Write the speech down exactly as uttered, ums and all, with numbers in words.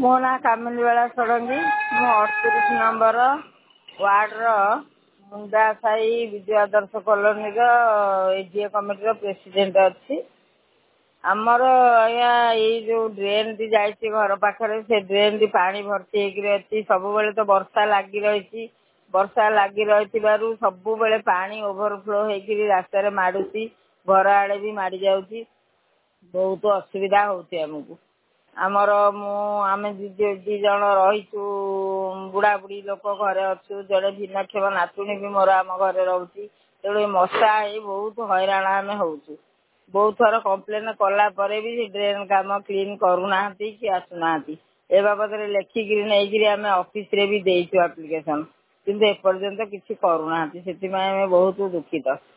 ମୋ ନାଁ କାମିନୀବାଳା ଷଡ଼ଙ୍ଗୀ। ମୁଁ ଅଠତିରିଶ ନମ୍ବର ୱାର୍ଡର ମୁଣ୍ଡା ସାହି ବିଜୁ ଆଦର୍ଶ କଲୋନୀର ଏଜିଏ କମିଟିର ପ୍ରେସିଡେଣ୍ଟ ଅଛି। ଆମର ଆଜ୍ଞା ଏଇ ଯୋଉ ଡ୍ରେନଟି ଯାଇଛି ଘର ପାଖରେ, ସେ ଡ୍ରେନଟି ପାଣି ଭର୍ତ୍ତି ହେଇକିରି ଅଛି। ସବୁବେଳେ ତ ବର୍ଷା ଲାଗି ରହିଛି। ବର୍ଷା ଲାଗି ରହିଥିବାରୁ ସବୁବେଳେ ପାଣି ଓଭରଫ୍ଲୋ ହେଇକିରି ରାସ୍ତାରେ ମାଡୁଛି, ଘର ଆଡେ ବି ମାଡି ଯାଉଛି। ବହୁତ ଅସୁବିଧା ହଉଛି ଆମକୁ। ଆମର ମୁଁ ଆମେ ଦି ଜଣ ରହିଛୁ, ବୁଢାବୁଢୀ ଲୋକ ଘରେ ଅଛୁ। ଜଣେ ଭିନ୍ନକ୍ଷମ ନାତୁଣୀ ବି ମୋର ଆମ ଘରେ ରହୁଛି। ତେଣୁ ଏ ମଶା ହେଇ ବହୁତ ହଇରାଣ ଆମେ ହଉଛୁ। ବହୁତ ଥର କମ୍ପ୍ଲେନ କଲା ପରେ ବି ସେ ଡ୍ରେନ କାମ କ୍ଲିନ କରୁନାହାନ୍ତି କି ଆସୁନାହାନ୍ତି। ଏ ବାବଦରେ ଲେଖିକିରି ନେଇକିରି ଆମେ ଅଫିସରେ ବି ଦେଇଛୁ ଆପ୍ଲିକେସନ, କିନ୍ତୁ ଏପର୍ଯ୍ୟନ୍ତ କିଛି କରୁନାହାନ୍ତି। ସେଥିପାଇଁ ଆମେ ବହୁତ ଦୁଃଖିତ।